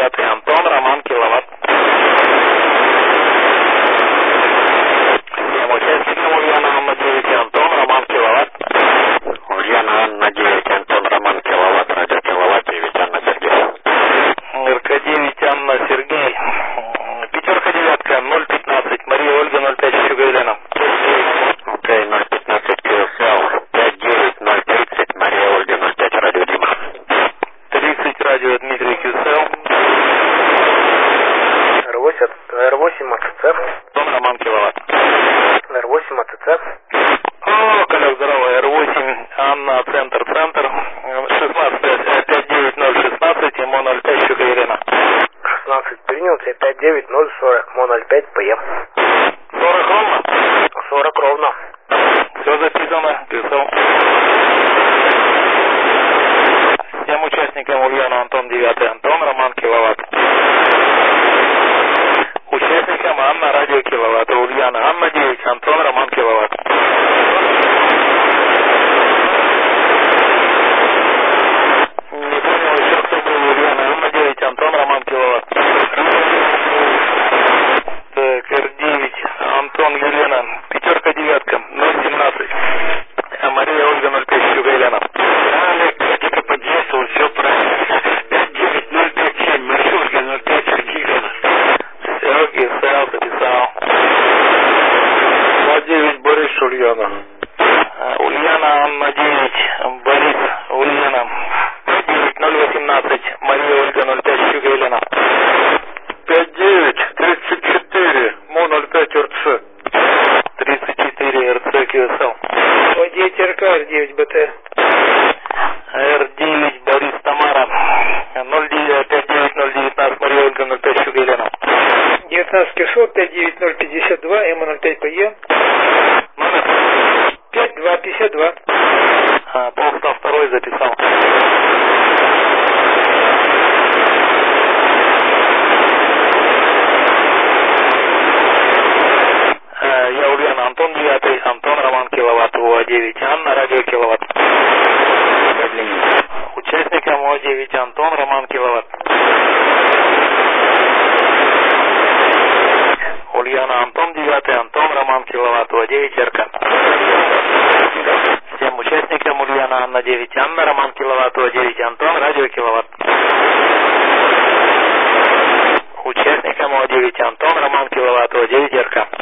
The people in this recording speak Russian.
9 Антон, Роман, киловатт. Всем участникам Ульяна, Анна 9, Антон, Роман, киловатт. Ульяна, Анна 9, Антон, Роман, киловатт, радио киловатт, 9, Анна, Сергей. РК 9, Анна, Сергей. Пятерка, девятка, 015, Мария, Ольга, 05, Щуга, Елена. Окей, 015, QSL, 59, 030, Мария, Ольга, 05, радио Дима. 30, радио Дмитрий, QSL. R8 АЦЦ. Антон, Роман, киловатт. R8 АЦЦ. О, Коля, здорово, R8, Анна, центр, 16, 59016, ему 05, Щука, Елена. 16 принял, 59040, МО 05, ПМ. 40 ровно? 40 ровно. Все записано, писал. Всем участникам Ульяна, Антон 9, Антон, Роман, киловатт. Участникам Анна, радио киловатт. Ульяна, Анна 9, Антон, Роман, киловатт. Не понял еще, кто был. Ульяна, Анна 9, Антон, Роман, киловатт. Так, R9, Антон, Елена, пятерка, девятка, 017. Мария, Ольга, 05, Щука, Елена. Олег, это подействовал, все правильно. 59057, Мария, Ольга, 05, Сергей, Елена. Все, писал, записал. 9 Борис, Ульяна. Ульяна, Анна 9, Борис, Ульяна. 018, Мария, Ольга, 05, Щука, Елена. 5934, МО 05, РЦ. 34, РЦ, QSL. О9 РК, R9 БТ. R9, Борис, Тамара. 59019, Мария, Ольга, 05, Щука, Елена. 19 кишот, 59052, МО05 ПЕ. Номер? 5252. Полстав второй записал. Я Ульяна, Антон 9, Антон, Роман, киловатт, УА9, Анна, радио киловатт. Участникам УА9, Антон, Роман, киловатт. Ульяна, Антон 9, Антон, Роман, киловатт, УА9, РК. Всем участникам Ульяна, Анна 9, Анна, Роман, киловатт, УА9, Антон, радио киловатт. Участникам УА9, Антон, Роман, киловатт, УА9, РК.